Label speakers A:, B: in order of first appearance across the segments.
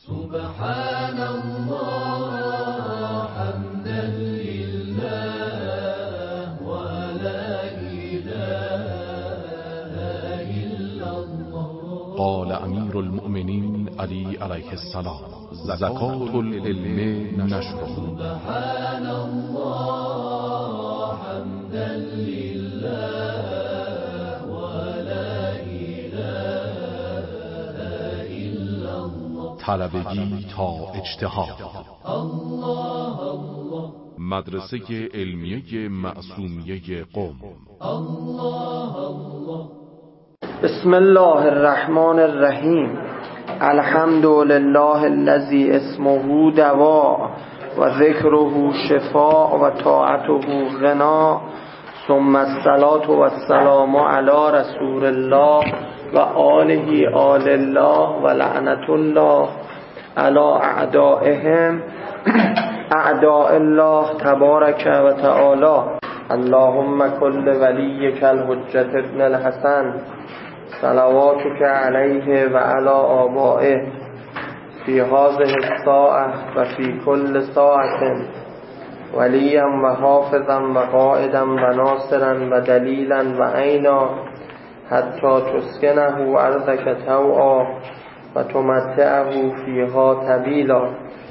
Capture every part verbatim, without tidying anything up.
A: سبحان الله حمدا لله ولا إله إلا الله.
B: قال امیر المؤمنین علی علیه السلام: زکات العلم نشره.
A: سبحان الله حمدا لله ولا إله إلا الله.
B: طلبگی تا اجتهاد.
A: الله الله.
B: مدرسه علمیه معصومیه قم.
A: الله الله.
C: بسم الله الرحمن الرحیم. الحمد لله الذی اسمه دوا و ذکره شفاء و طاعته غنا، ثم الصلاة و السلام علی رسول الله و آله آل الله و لعنت الله علی اعدائهم اعداء الله تبارک و تعالی. اللهم کل ولیک الحجة ابن الحسن صلواتك علیه و علی آبائه فی هذه الساعة و فی کل ساعة ولیا و حافظا و قائدا و ناصرا و دلیلا و عینا حتی تسکنه ارضک طوعا و تمتعه فیها طویلا.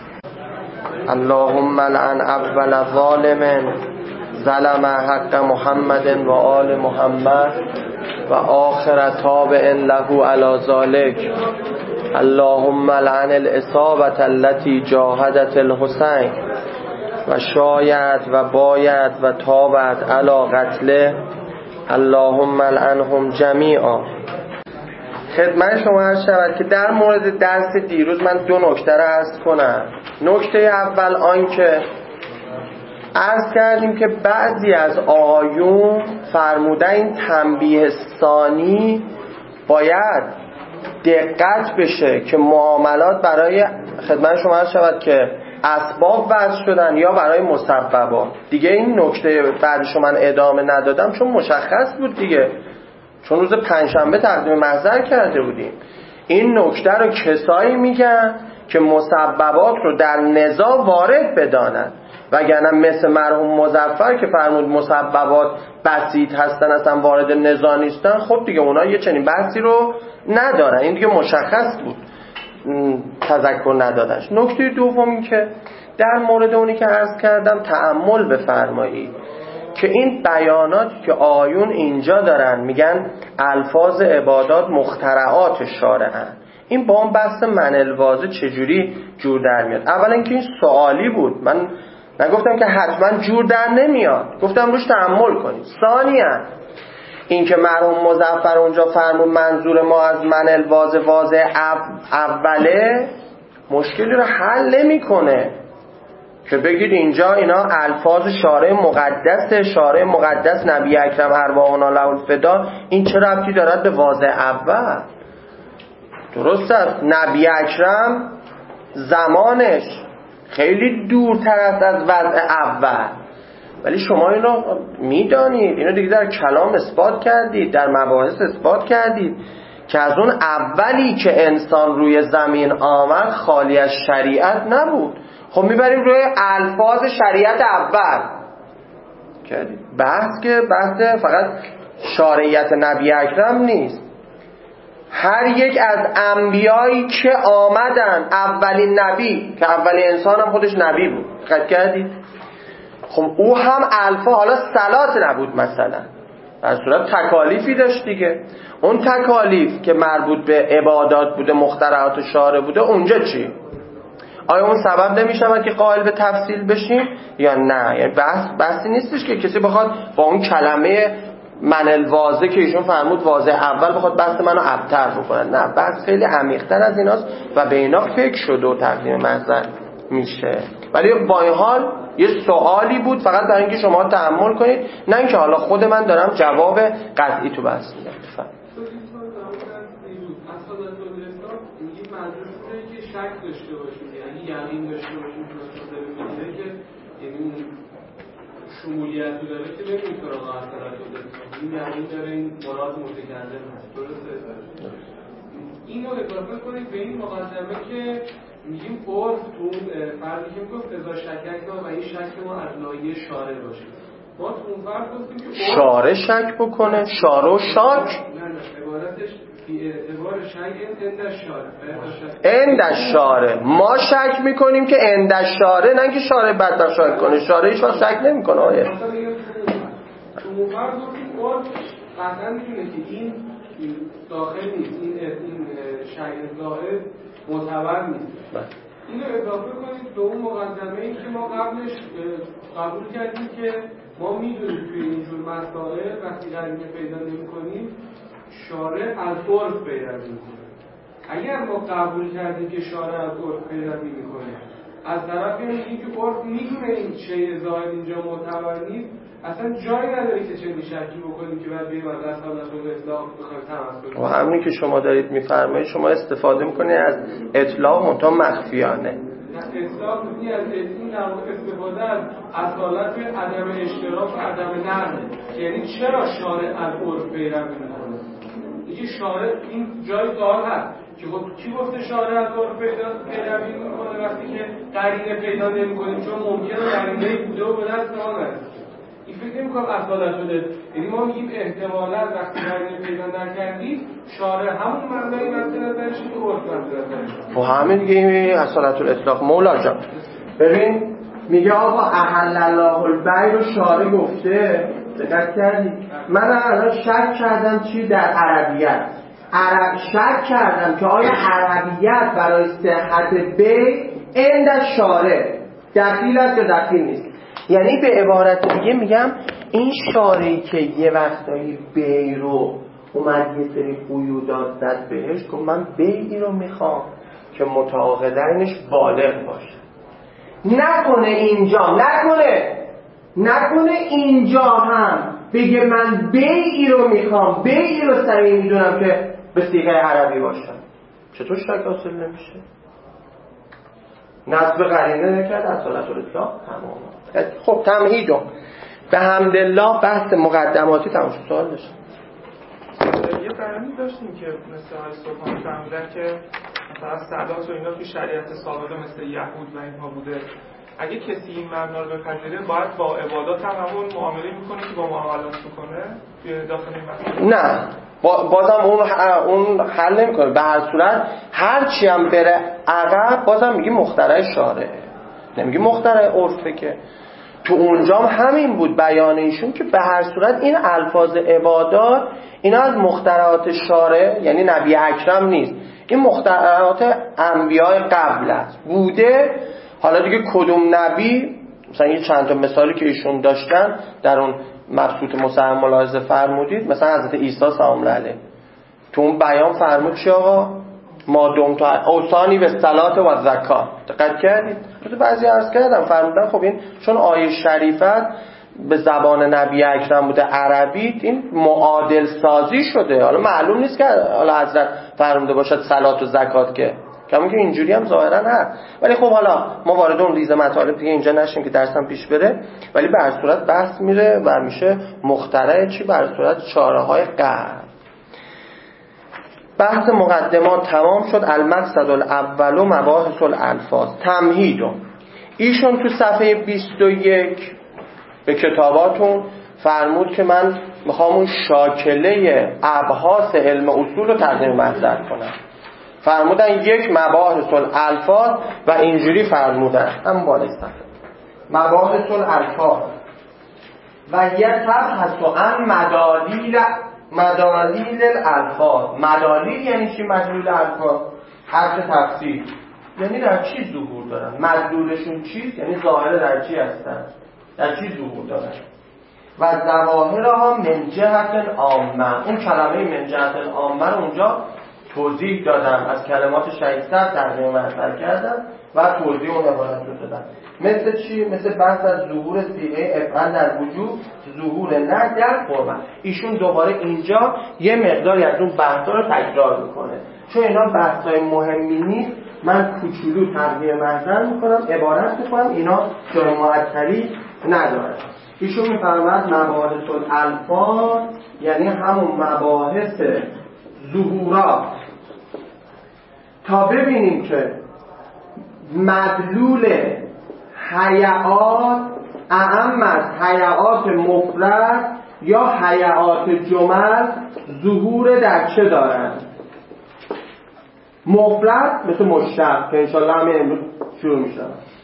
C: اللهم لعن اول ظالم ظلم حق محمد و آل محمد و آخر تابع له علی ذلک. اللهم لعن الاصابة التي جاهدت الحسین و شاید و باید و تابت علی قتله. اللهم لعنهم جمیعا. خدمت شما عرض شود که در مورد درس دیروز من دو نکته را عرض کنم. نکته اول آن که عرض کردیم که بعضی از آیون فرمودن این تنبیه ثانی باید دقت بشه که معاملات برای خدمت شما عرض شود که اسباب وضع شدن یا برای مسببات. دیگه این نکته بعدشو من ادامه ندادم چون مشخص بود دیگه، چون روز پنجشنبه تقدیم محضر کرده بودیم. این نکته رو کسایی میگن که مسببات رو در نزاع وارد بدانند، وگرنه مثل مرحوم مظفر که فرمود مسببات بسیط هستن اصلا وارد نزاع نیستن، خب دیگه اونا یه چنین بحثی رو ندارن. این دیگه مشخص بود تذکر ندادنش. نکته دوم این که در مورد اونی که عرض کردم تأمل بفرمایید که این بیانات که آیون اینجا دارن میگن الفاظ عبادات مخترعات شارعن، این با اون بحث من الواضح چجوری جور در میاد؟ اولا اینکه این سوالی بود، من نگفتم که حتما جور در نمیاد، گفتم روش تأمل کنید. ثانیاً این که مرحوم مظفر اونجا فرمود منظور ما از من الواضح واضح اوله، مشکلی رو حل نمیکنه که بگید اینجا اینا الفاظ شارع مقدس شارع مقدس نبی اکرم ارواحنا له الفدا، این چه ربطی دارد به واضح اول؟ درست است نبی اکرم زمانش خیلی دورتر است از وضع اول، ولی شما اینو میدانید، اینو دیگه در کلام اثبات کردید، در مباحث اثبات کردید که از اون اولی که انسان روی زمین آمد خالی از شریعت نبود. خب میبریم روی الفاظ شریعت اول کردید. بحث که بحث فقط شارعیت نبی اکرم نیست، هر یک از انبیایی که آمدن، اولین نبی که اولین انسان هم خودش نبی بود، دقت کردید؟ خب او هم الفا، حالا صلات نبود مثلا، در صورت تکالیفی داشت دیگه. اون تکالیف که مربوط به عبادات بوده، مخترعات شارع بوده، اونجا چی؟ آیا اون سبب نمیشه که قائل به تفصیل بشیم یا نه؟ یعنی بحث بحثی نیستش که کسی بخواد با اون کلمه من الواضح که ایشون فرمود واضح اول بخواد بحث منو ابتر بکنه. نه، بحث خیلی عمیق‌تر از ایناست و به اینا فکر شده و تقدیم محضر میشه. ولی با این حال یه سوالی بود فقط برای اینکه شما تأمل کنید، نه اینکه حالا خود من دارم جواب قطعی تو بحث میدم.
D: شک داشته باشیم، یعنی یقین داشته باشیم که مثلا میگه که یعنی اون شمولیت رو داره که نمی‌تونه سراغ اثرات بده، این یقین داره این مراد متکلم هست. درسته؟ این رو اضافه کنید به این مقدمه که میگیم عرف تو اون فردی که میگفت ازا شکک دار و این شک ما از لایه شارع باشه. ما تو اون فرد گفتیم که
C: شارع شک بکنه، شارع و شاک.
D: نه نه عبارتش بی اعتبار شک اند شارع.
C: اند شارع ما شک میکنیم که اند شارع، نه که شارع بدبخت شک کنه. شارع هیچ وقت شک نمیکنه. آیه
D: تو اون فرد گفتیم عرف قطعا میدونه که این داخل نیست، این این شک ظاهر معتبر نیست. اینو اضافه کنید به اون مقدمه ای که ما قبلش قبول کردیم که ما میدونیم توی اینجور مسائل وقتی قرینه پیدا نمی‌کنیم شارع از عرف پیروی می‌کنه. اگر ما قبول کردیم که شارع از عرف پیروی می‌کنه، از طرفی میگیم که عرف میدونه این چه ظاهر اینجا معتبر نیست، اصلا جایی نداره که چه شکی بکنیم که بعد بریم از اصالت الاطلاق بخوایم تمسک.
C: و همین که شما دارید میفرمایید، شما استفاده میکنید از اطلاق منتها مخفیانه.
D: اطلاق می‌کنی از این نوع استفاده از اصالت عدم اشتراک و عدم نقل. یعنی چرا شارع از عرف پیروی میکنه؟ اینکه شارع این جای سوال هست که خب کی گفته شارع از عرف پیروی میکنه وقتی که قرینه پیدا نمی‌کنیم؟ چون ممکنه قرینه بوده و به دست ما نرسه. این فکر نمی‌کنم اصالت شده. یعنی ما میگیم احتمالاً وقتی قرینه پیدا نکردیم شارع همون معنی مد نظرش که عرف مد نظرش.
C: و همین دیگه این اصالت الاطلاق. مولا جان ببین میگه آقا احل الله البیع رو شارع گفته، دقت کردی؟ من الان شک کردم چی در عربیت. عرب شک کردم که آیا عربیت برای صحت بیع عند شارع دخیل است یا دخیل نیست. یعنی به عبارت دیگه میگم این شارعی که یه وقتایی بیع رو اومد یه سری قیودات زد بهش که من بیعی رو میخوام که متعاقدینش بالغ باشه، نکنه اینجا نکنه نکنه اینجا هم بگه من بیعی رو میخوام، بیعی رو صحیح میدونم که به صیغه عربی باشه. چطور شک حاصل نمیشه؟ نصب قرینه نکرد اصالت الاطلاق تمام. خب تمهیدو به حمدالله بحث مقدماتی تمام شد. سوال داشتم.
E: یه فرمی داشتیم که مثل های سلطان فرمودن که مثلا سادات و اینا توی شریعت سابقه مثل یهود و اینها بوده، اگه کسی این مبنا رو بپذیره باید با عبادات هم همون معامله میکنه که با معاملات میکنه توی داخل این مسئله؟
C: نه بازم اون اون حل نمیکنه. به هر صورت هر چی هم بره عقب بازم میگی مخترع شارع، نمیگی مخترع عرفه. که تو اونجام همین بود بیان ایشون که به هر صورت این الفاظ عبادات اینا از مخترعات شارع یعنی نبی اکرم نیست، این مخترعات انبیاء قبل است بوده. حالا دیگه کدوم نبی، مثلا یه چند تا مثالی که ایشون داشتن در اون مبسوط مصحح ملاحظه فرمودید، مثلا حضرت عیسی سلام الله علیه تو اون بیان فرمود چی آقا؟ ما دوم تا اوصانی به صلات و زکات. دقت کردید؟ تو بعضی عرض کردم فرمودن خب این چون آیه شریفت به زبان نبی اکرم بوده عربی، این معادل سازی شده. حالا معلوم نیست که حالا حضرت فرموده باشد صلات و زکات، که کما که اینجوری هم ظاهرا هست. ولی خب حالا ما وارد اون ریز مطالب دیگه اینجا نشیم که درسم پیش بره. ولی به هر صورت بحث میره و میشه مخترع چی به هر صورت چاره‌های قهر. بحث مقدمات تمام شد. المقصد الاول مباحث الالفاظ. تمهیدون ایشون تو صفحه بیست و یک به کتاباتون فرمود که من میخوام اون شاکله ابحاث علم اصول رو تقدیم محضر کنم. فرمودن یک مباحث الالفاظ و اینجوری فرمودن هم بالای صفحه مباحث الالفاظ و یتبحث عن مدالیل مدالیل الالفاظ. مدالیل یعنی چی؟ مدلول الفاظ حرف تفسیر یعنی در چی ظهور دارن، مدلولشون چیست، یعنی ظاهر در چی هستن، در چی ظهور دارن. و ظواهرها من جهت عامه. اون کلمه من جهت عامه رو اونجا توضیح دادم، از کلمات شایسته ترجمه مطلب کردم و توضیح اون عبارت رو دادم. مثل چی؟ مثل بحث از ظهور صیغه افعال در وجود، ظهور نه در قربت. ایشون دوباره اینجا یه مقداری از اون بحثا رو تکرار میکنه، چون اینا بحثای مهمی نیست. من کوچولو ترجمه محضر میکنم، عبارت میکنم، اینا جای معطلی نداره. ایشون میفرماد مباحث الالفاظ یعنی همون مباحث ظهورات، تا ببینیم که مدلول حیعات اعم از حیعات مفرد یا حیعات جمل ظهور در چه دارند؟ مفرد مثل مشتق که انشاءالله همین امروز شروع میشه.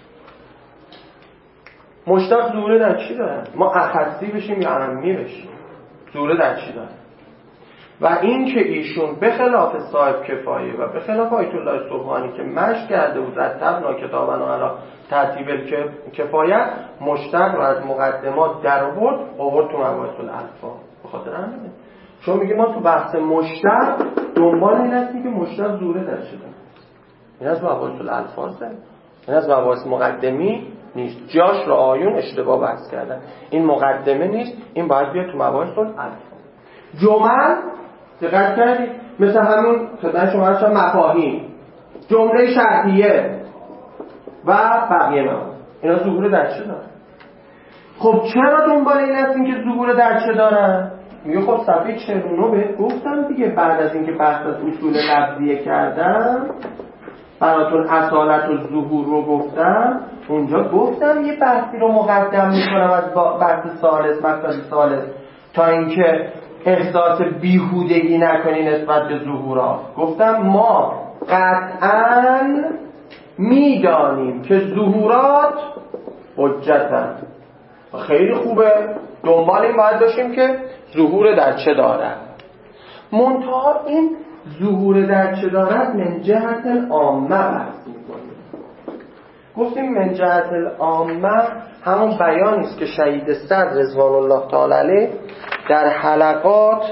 C: مشتق ظهور در چی دارند؟ ما اخصی بشیم یا عمی بشیم؟ ظهور در چی دارند؟ و این که ایشون به خلاف صاحب کفایه و به خلاف آیت الله سبحانی که مشق کرده بود رتبنا کتابنا علی ترتیب کفایت، مشتق رو از مقدمات در آورد آورد تو مباحث الالفاظ. به خاطر همینه چون میگه ما تو بحث مشتق دنبال این هستیم که مشتق ظهور در چه داره. این از مباحث الالفاظه، این از مباحث مقدمی نیست. جاش رو آیون اشتباه بحث کردن. این مقدمه نیست، این باید بیاد تو مباحث الالفاظ. جمل دقت کردید مثل همون خدمت شما هستم مفاهیم، جمله شرطیه و بقیه موارد، اینا ظهور در چه دارن؟ خب چرا دنبال این هستیم که ظهور در چه دارن؟ میگه خب صفحه چهل و نه بهت گفتم دیگه، بعد از اینکه بحث از اصول لفظیه کردم براتون اصالت و ظهور رو گفتم، اونجا گفتم یه بحثی رو مقدم میکنم از بحث ثالث مقصد ثالث تا اینکه احساس بیهودگی نکنی نسبت به ظهورات. گفتم ما قطعاً میدانیم که ظهورات حجتن. خیلی خوبه، دنبال این باید باشیم که ظهور در چه دارد. منتها این ظهور در چه دارد من جهت العامه بحث میکنیم. گفتیم من جهت العامه همون بیانی است که شهید صدر رضوان الله تعالی علیه در حلقات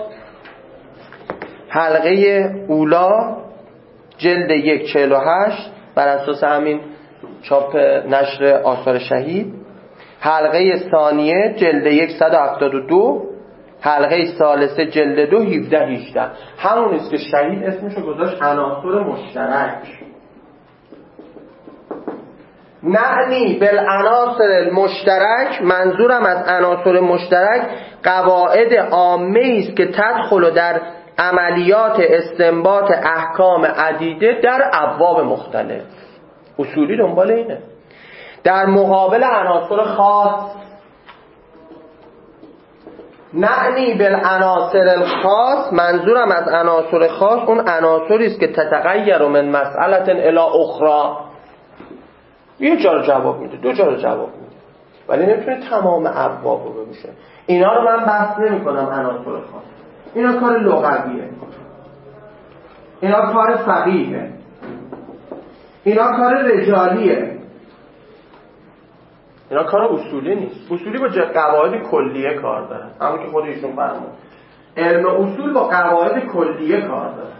C: حلقه اولا جلد یک چهل و هشت بر اساس همین چاپ نشر آثار شهید، حلقه ثانیه جلد یک صد و هفتاد و دو، حلقه ثالثه جلد دو هفده هجده، همون است که شهید اسمشو گذاشت عناصر مشترک. معنی بالعناصر المشترک، منظورم از عناصر مشترک قواعد عامه است که تدخل در عملیات استنباط احکام عدیده در ابواب مختلف. اصولی دنبال اینه. در مقابل عناصر خاص، معنی بالعناصر الخاص، منظورم از عناصر خاص اون عناصری است که تتغیر من مسئله الی اخرى. یه جا رو جواب میده، دو جا رو جواب میده، ولی نمیتونه تمام ابواب رو بشه. اینا رو من بحث نمی کنم. عناصر خاص اینا کار لغویه، اینا کار فقیهه، اینا کار رجالیه، اینا کار اصولی نیست. اصولی با قواعد کلیه کار داره، همون که خود ایشون فرمود. علم اصول با قواعد کلیه کار داره.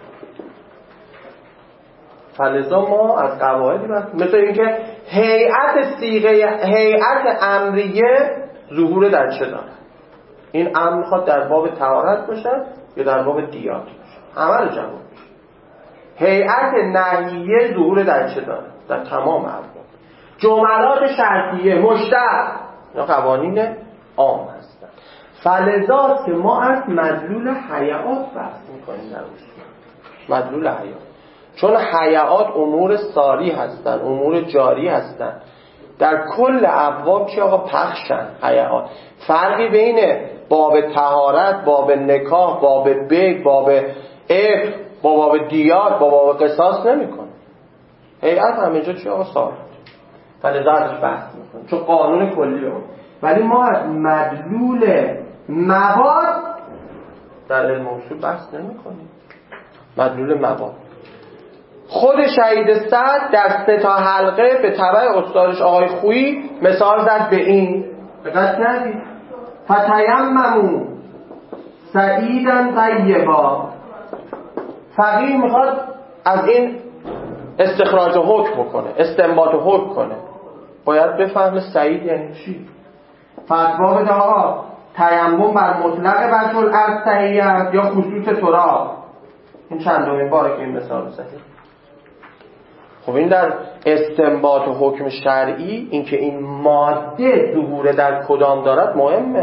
C: فلذا ما از قواعدی بحث، مثل اینکه هیئت صیغه هیئت امریه ظهور در چه داره. این امر میخواد در باب طهارت باشه یا در باب دیات باشه، همه رو جمع میشه. هیئت نهیه ظهور در چه داره؟ در تمام ابواب. جملات شرطیه، مشتق، اینا قوانین عام هستن. فلذا که ما از مدلول حیعات بحث میکنیم در اصول. مدلول حیعات، چون حیعات امور ساری هستن، امور جاری هستن در کل ابواب. چی آقا؟ پخشن حیعات. فرقی بین باب طهارت، باب نکاح، باب بیع، باب عفو، با باب دیات، با باب قصاص نمیکنه. هیئت همه جا چی آقا؟ ثابت. فلذا ازش بحث میکنه چون قانون کلی اون. ولی ما از مدلول مواد در علم اصول بحث نمیکنیم. مدلول مواد خود شهید صدر در سه تا حلقه به تبع استادش آقای خویی مثال زد به این. دقت کردید؟ فتیمموا سعیدا طیبا. فقیه میخواد از این استخراج حکم بکنه، استنباط حکم کنه، باید بفهمه سعید یعنی چی. فتوا بده آقا تیمم بر مطلق بچه الارض صحیح است یا خصوص تراب. این چندمین باره که این مثال صحیح. خب این در استنباط و حکم شرعی، اینکه این ماده ظهور در کدام دارد مهمه،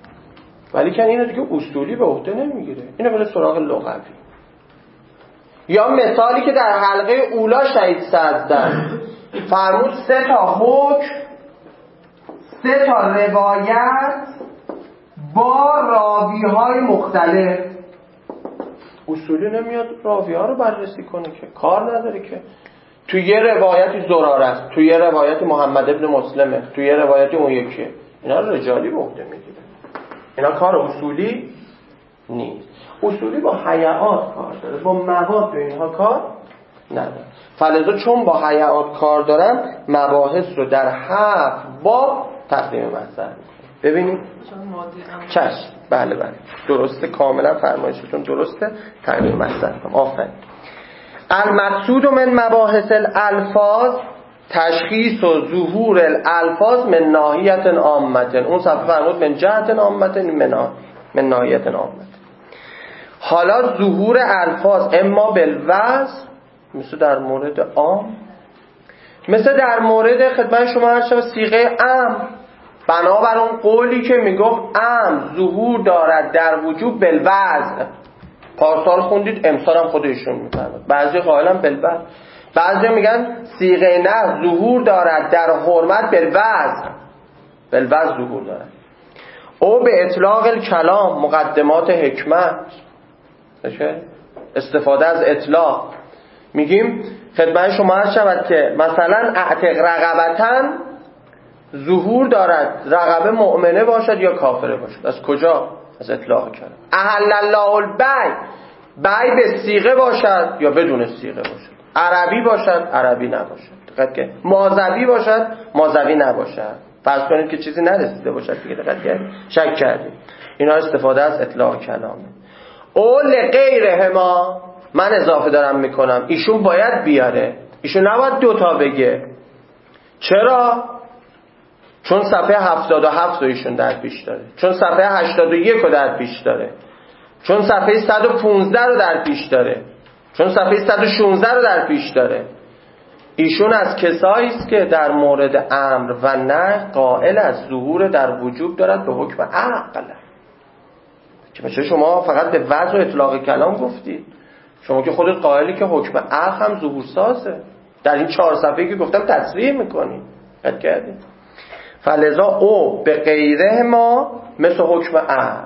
C: ولی که اینو دیگه اصولی به عهده نمیگیره. اینو بره سراغ لغوی. یا مثالی که در حلقه اولا شهید سعد زد، فرمود سه تا حکم، سه تا روایت با راوی‌های مختلف. اصولی نمیاد راوی‌ها رو بررسی کنه که، کار نداره که. تو یه روایتی زراره است، تو یه روایتی محمد ابن مسلمه، تو یه روایتی اون یکیه. اینا رجالی به عهده میگیره. اینا کار اصولی نیست. اصولی با حیات کار داره، با مواد و اینها کار نداره. فلذا چون با حیات کار دارن، مباحث رو در هفت باب تقدیم مطلب میکنه. ببینید چشم، بله بله درسته، کاملا فرمایشتون درسته. تقدیم مطلب کنم. آفرین. المقصود من مباحث الالفاظ تشخیص و ظهور الالفاظ من ناحیت عامه. اون صفحه فرمود من جهت عامه، من من ناحیت عامه. حالا ظهور الفاظ اما بالوضع، مثل در مورد عام، مثل در مورد خدمت شما هر شب صیغه امر، بنابر اون قولی که میگفت امر ظهور دارد در وجوب بالوضع. پارسال خوندید، امسال هم خودشون میفرماد. بعضی قائلن بالوضع، بعضی میگن صیغه نه ظهور دارد در حرمت بالوضع، بالوضع ظهور دارد. او به اطلاق الکلام مقدمات حکمت، استفاده از اطلاق. میگیم خدمت شما هست شود که مثلا اعتق رقبتن ظهور دارد رقبه مؤمنه باشد یا کافره باشد. از کجا؟ از اطلاق کلام. احل الله البیع، بیع به صیغه باشد یا بدون صیغه باشد، عربی باشد عربی نباشد، دقت کنید، ماذوی باشد ماذوی نباشد. فرض کنید که چیزی نرسیده باشد دیگه، دقت کنید، شک کردید. اینا استفاده از اطلاق کلامه. اول غیرهما، من اضافه دارم میکنم، ایشون باید بیاره، ایشون نباید دوتا بگه. چرا؟ چون صفحه هفتاد و هفت رو ایشون در پیش داره، چون صفحه هشتاد و یک رو در پیش داره، چون صفحه صد و پانزده رو در پیش داره، چون صفحه صد و شانزده رو در پیش داره. ایشون از کسایی است که در مورد امر و نهی قائل از ظهور در وجوب دارد به حکم عقل. که بچه شما فقط به وضع و اطلاق کلام گفتید، شما که خودت قائلی که حکم عقل هم ظهور سازه. در این چهار صفحه‌ای که گفتم تصریح میکنید، قد کردید. فلذا او به غیره ما مثل حکم عقل.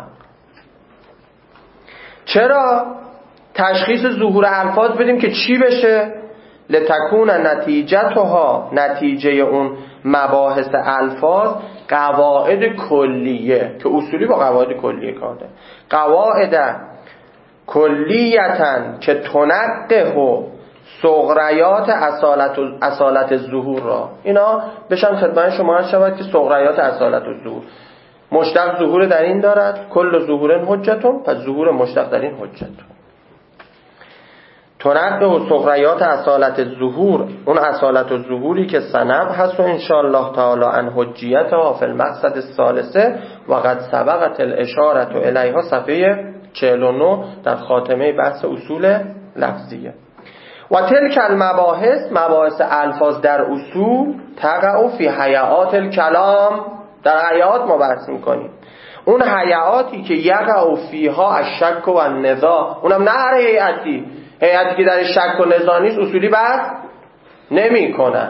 C: چرا؟ تشخیص ظهور الفاظ بدیم که چی بشه؟ لتکون نتیجتها، نتیجه اون مباحث الفاظ، قواعد کلیه که اصولی با قواعد کلیه کار داره. قواعد کلیتن که تنقه و صغریات اصالت اصالت ظهور را، اینا بشن خدمت شما هست شود که صغریات اصالت ظهور. مشتق ظهور در این دارد، کل ظهور حجتون، پس ظهور مشتق در این حجتون. تنقه و صغریات اصالت ظهور، اون اصالت و ظهوری که سنب هست و انشاءالله تعالی ان حجیتها فی المقصد الثالثه و قد سبقت الاشاره الیها، صفحه چهل و نه در خاتمه بحث اصول لفظیه. و تلک المباحث، مباحث الفاظ در اصول، تقع فی حیات الکلام، در حیات ما بحث میکنیم. اون حیاتی که یقع فیها الشک و النزاع، اونم نه هر حیاتی، حیاتی که در شک و نزاع نیست اصولی بحث نمی کنن.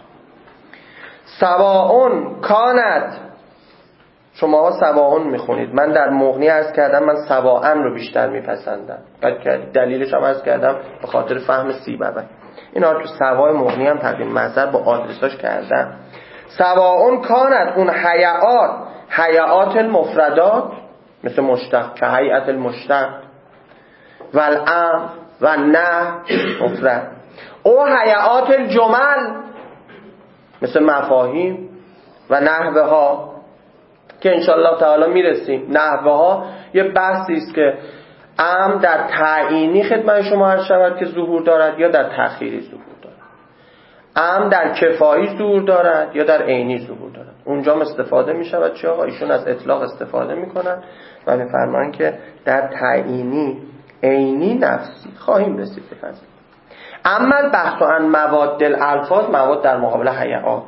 C: سواء کانت، شما سواء میخونید، من در مغنی عرض کردم من سواء رو بیشتر میپسندم، دلیلش هم عرض کردم به خاطر فهم سیبوی. اینا تو سواء مغنی هم تقدیم محضر با آدرساش کردم. سواء کانت، اون حیات، حیات المفردات مثل مشتق که هیئت المشتق و الامر و نه مفرد، او حیات الجمل مثل مفاهیم و نحوه ها که انشاءالله تعالی میرسیم. نحوه ها یه بحثی است که امر در تعیینی خدمت شما هر شود که ظهور دارد یا در تأخیری ظهور دارد، امر در کفایی ظهور دارد یا در عینی ظهور دارد. اونجا استفاده می شود چه آقا؟ ایشون از اطلاق استفاده می کنن و می فرمان که در تعیینی عینی نفسی خواهیم رسید به فضل. اما بحث عن مواد الالفاظ، مواد در مقابل حیات.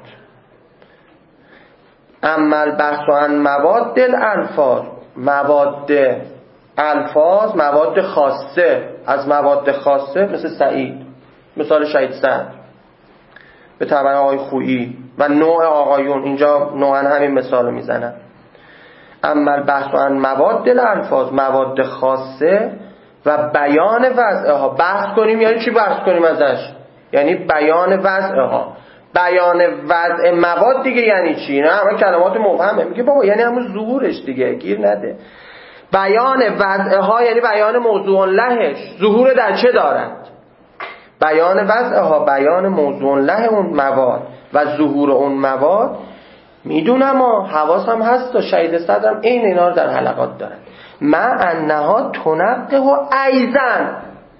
C: اما بحث عن مواد الالفاظ، مواد الفاظ مواد خاصه، از مواد خاصه مثل سعید، مثال شهید سعد به تبع آقای خویی و نوع آقایون، اینجا نوعا همین مثال رو میزنن. اما البحث عن مواد الالفاظ، مواد خاصه و بیان وضعها. بحث کنیم یعنی چی بحث کنیم ازش؟ یعنی بیان وضعها. بیان وضع مواد دیگه یعنی چی؟ نه همه کلمات مبهمه. میگه بابا یعنی همون ظهورش دیگه، گیر نده. بیان وضعها یعنی بیان موضوع لهش، ظهور در چه دارد. بیان وضعها، بیان موضوع له اون مواد و ظهور اون مواد. میدونم ها، حواسم هست، و شهید صدرم این اینا رو در حلقات دارن. ما انها تنقه و ایزن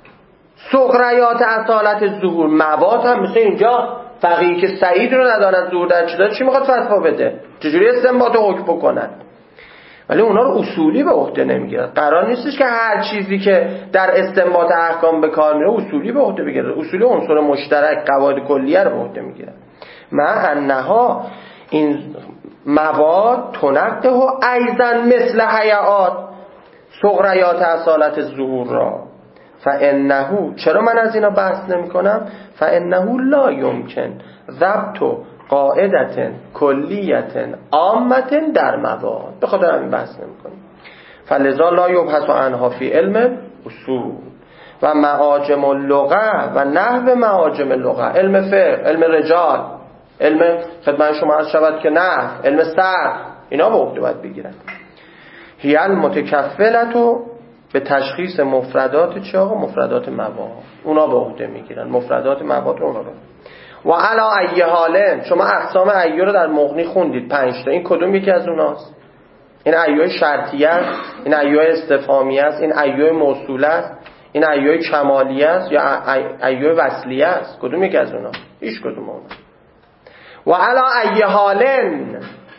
C: سقریات اصالت ظهور. مواد هم مثل اینجا فقیه که سعید رو نداند ظهور در چی داره، چی میخواد فتوا بده؟ چجوری استنباط حکم بکنن؟ ولی اونا رو اصولی به عهده نمیگیرن. قرار نیستش که هر چیزی که در استنباط احکام به کار میره اصولی به عهده بگیره. اصولی عنصر مشترک، قواعد کلیه رو به عهده میگیرن. ما انها این مواد تنقه و ایزن مثل حیات سقریات اصالت ظهور را فانه، چرا من از اینا بحث نمی کنم؟ فانه لا یمکن ضبط قاعدت کلیت عامت در مواد. به خاطر همین بحث نمی کنیم. فلذا لا یبحث عنها فی علم اصول و معاجم اللغه و نحو معاجم اللغه، علم فقه، علم رجال، علم خدمت شما عرض شود که نحو، علم صرف، اینا به عهده باید بگیرن. هی المتکفلة به تشخیص مفردات چه آقا؟ مفردات مواد. اونا به عهده میگیرن مفردات مواد رو. اونا رو و علا ای حالن، شما اقسام ایو رو در مغنی خوندید پنج تا. این کدوم یکی از اوناست؟ این ایو شرطیه است، این ایو استفهامیه است، این ایو موصوله است، این ایو کمالیه است یا ایو وصلیه است؟ کدوم یکی از اوناست؟ هیچ کدوم اوناست. و علا ای حالن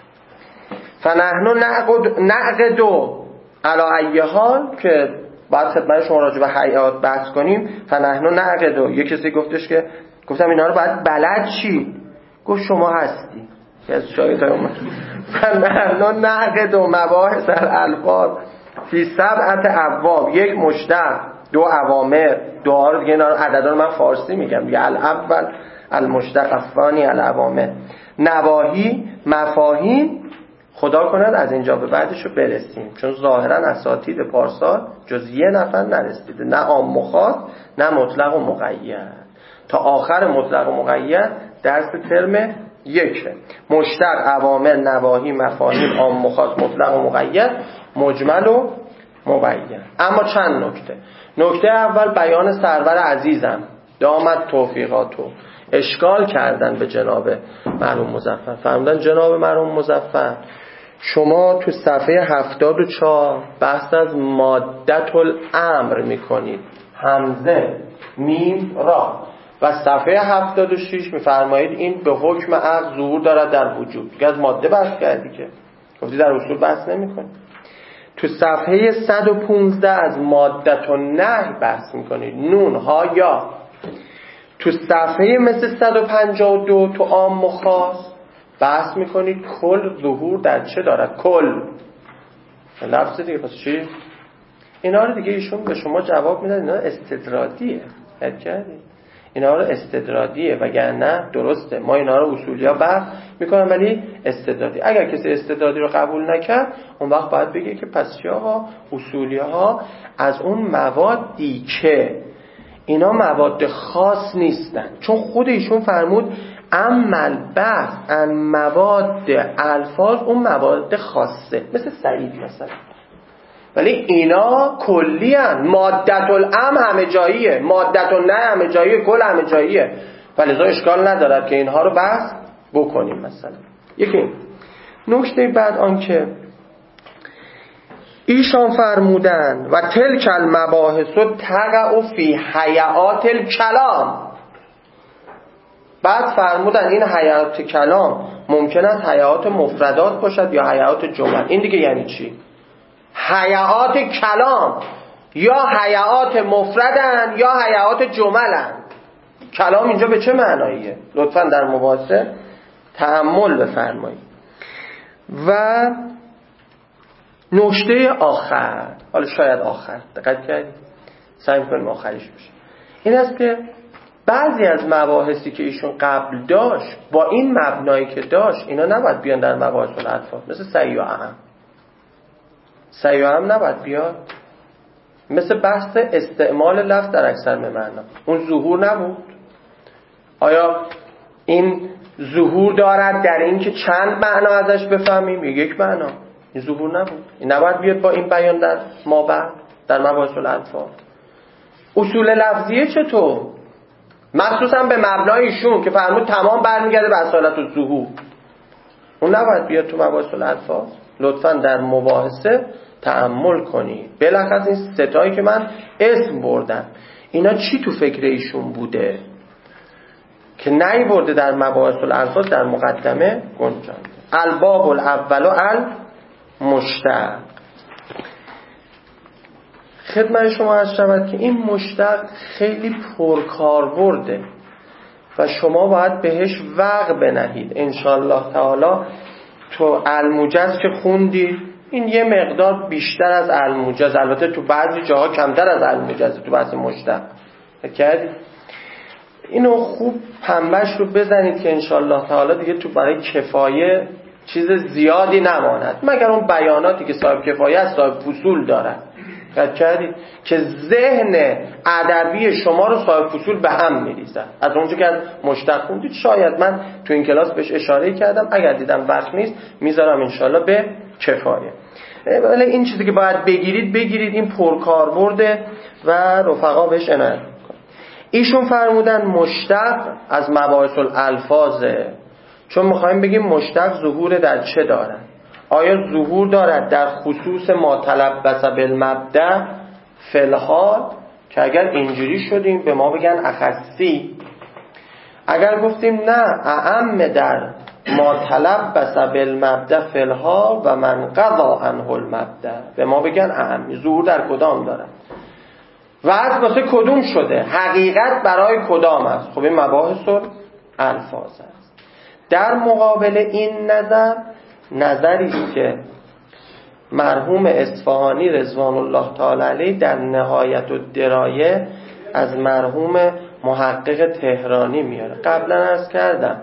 C: فنحن نعقد نعقد علا ای حال، که بعد خدمت شما راجع به حیات بحث کنیم. فنحن نعقد، یک کسی گفتش که گفتم اینا رو باید بلد چی؟ گفت شما هستی. از شاگردای اومد فنحن نعقد مباحث الالفاظ فی سبعت ابواب، یک مشتق، دو اوامر، دو رو دیگه اینا رو عددا رو من فارسی میگم دیگه، الاول المشتق، الثانی الاوامر، نواهی، مفاهیم. خدا کند از اینجا به بعدش رو برسیم، چون ظاهرا اساتید پارسال جز یه نفر نرسیده، نه عام و خاص نه مطلق و مقید. تا آخر مطلق و مقید درس ترم یکه. مشتق، اوامر، نواهی، مفاهیم، عام و خاص، مطلق و مقید، مجمل و مبین. اما چند نکته. نکته اول بیان سرور عزیزم دامت توفیقاتو. اشکال کردن به جناب مرحوم مظفر، فرمودن جناب مرحوم مظفر شما تو صفحه هفتاد و چهار بحث از مادت الامر میکنید، همزه، میم، را، و صفحه هفتاد و شش میفرمایید این به حکم عقل ظهور دارد در وجود. دیگه از ماده بحث کردی که گفتی در اصول بحث نمیکنید. تو صفحه صد و پانزده از مادت النهی بحث میکنید، نون ها یا. تو صفحه مثل صد و پنجاه و دو تو عام و خاص بحث میکنید کل ظهور در چه دارد. کل لفظ دیگه پس چی؟ اینا رو دیگه ایشون به شما جواب میدن اینا استدرادیه. حد کردید؟ اینا رو استدرادیه، وگرنه درسته ما اینا رو اصولی ها بحث میکنن ولی استدرادی. اگر کسی استدرادی رو قبول نکرد اون وقت باید بگه که پس چی آقا؟ اصولی ها از اون موادی که اینا مواد خاص نیستن، چون خود ایشون فرمود عمل بحث عن مواد الفاظ، اون مواد خاصه مثل سعید مثلا، ولی اینا کلی هن. مادت الام همه جاییه، مادت النه همه جاییه، کل همه جاییه، ولی اشکال ندارد که اینها رو بحث بکنیم. مثلا یکی نکته بعد آن که ایشان فرمودن و تلک المباحث تقع فی حیات الکلام. بعد فرمودن این حیات کلام ممکن است حیات مفردات باشد یا حیات جمل. این دیگه یعنی چی؟ حیات کلام یا حیات مفردن یا حیات جملن. کلام اینجا به چه معناییه؟ لطفاً در مباحثه تأمل بفرمایید. و نکته آخر، حالا شاید آخر، دقت کردید؟ سعی می‌کنیم آخریش بشه. این است که بعضی از مباحثی که ایشون قبل داشت با این مبنایی که داشت اینا نباید بیان در مباحث الالفاظ، مثل سعی و اهم. سعی و اهم نباید بیاد. مثل بحث استعمال لفظ در اکثر معنا، اون ظهور نبود. آیا این ظهور دارد در این که چند معنا ازش بفهمیم یا یک معنا؟ این ظهور نبود. این نباید بیاد با این بیان در مابعد در مباحث الالفاظ. اصول لفظیه چطور؟ مخصوصا به مبنای ایشون که فرمود تمام برمیگرده به اصالت الظهور، اون نباید بیاد تو مباحث الالفاظ. لطفاً در مباحثه تأمل کنید. بالاخص این ستایی که من اسم بردم اینا چی تو فکر ایشون بوده که نیورده در مباحث الالفاظ در مقدمه گنجانده. الباب الاول المشتق. خدمت شما عرض شود که این مشتق خیلی پرکاربرده و شما باید بهش وقع بنهید. انشالله تعالی تو الموجز که خوندید این یه مقدار بیشتر از الموجز، البته تو بعضی جاها کمتر از الموجز تو بعضی مشتق کردید. اینو خوب پنبش رو بزنید که انشالله تعالی دیگه تو برای کفایه چیز زیادی نماند، مگر اون بیاناتی که صاحب کفایه است، صاحب فصول دارد کردید که ذهن ادبی شما رو صاحب فصول به هم میریزد. از اونجا که از مشتق خوندید شاید من تو این کلاس بهش اشاره کردم، اگر دیدم وقت نیست میذارم انشالله به کفایه. ولی این چیزی که باید بگیرید بگیرید، این پرکاربرده و رفقا بهش عنایت کنید. ایشون فرمودن مشتق از مباحث الالفاظه، چون میخوایم بگیم مشتق ظهور در چه دارد. آیا ظهور دارد در خصوص ما تلبس بالمبدأ فی الحال، که اگر اینجوری شدیم به ما بگن اخصی. اگر گفتیم نه اعم در ما تلبس بالمبدأ فی الحال و من قضا عنه المبدأ، به ما بگن اعم ظهور در کدام دارد و از واسه کدوم شده، حقیقت برای کدام است. خب این مباحث الالفاظ است. در مقابل این نظر نظری که مرحوم اصفهانی رضوان الله تعالی علیه در نهایت الدرایه از مرحوم محقق تهرانی میاره. قبلا عرض کردم